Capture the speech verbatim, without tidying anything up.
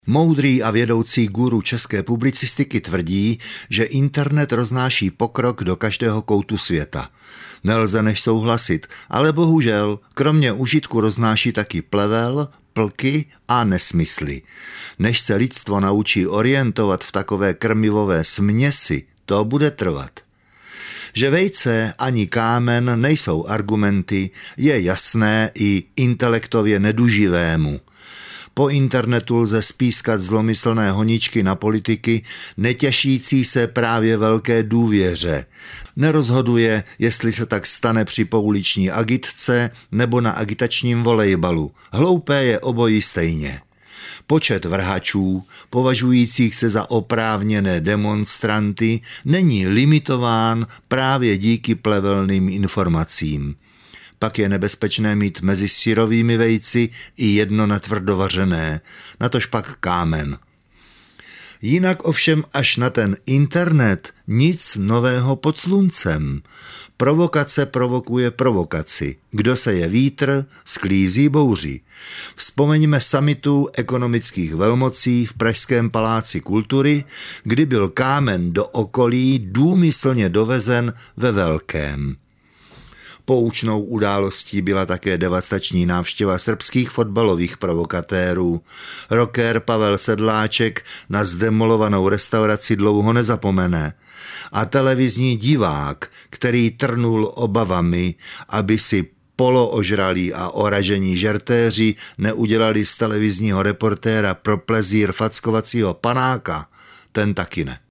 Moudrý a vědoucí guru české publicistiky tvrdí, že internet roznáší pokrok do každého koutu světa. Nelze než souhlasit, ale bohužel, kromě užitku roznáší taky plevel, plky a nesmysly. Než se lidstvo naučí orientovat v takové krmivové směsi, to bude trvat. Že vejce ani kámen nejsou argumenty, je jasné i intelektově neduživému. Po internetu lze spískat zlomyslné honičky na politiky, netěšící se právě velké důvěře. Nerozhoduje, jestli se tak stane při pouliční agitce nebo na agitačním volejbalu. Hloupé je obojí stejně. Počet vrhačů, považujících se za oprávněné demonstranty, není limitován právě díky plevelným informacím. Pak je nebezpečné mít mezi syrovými vejci i jedno natvrdovařené, natož pak kámen. Jinak ovšem až na ten internet nic nového pod sluncem. Provokace provokuje provokaci. Kdo seje vítr, sklízí bouři. Vzpomeňme summitu ekonomických velmocí v pražském paláci kultury, kdy byl kámen do okolí důmyslně dovezen ve velkém. Poučnou událostí byla také devastační návštěva srbských fotbalových provokatérů. Rocker Pavel Sedláček na zdemolovanou restauraci dlouho nezapomene. A televizní divák, který trnul obavami, aby si poloožralí a oražení žertéři neudělali z televizního reportéra pro plezír fackovacího panáka, ten taky ne.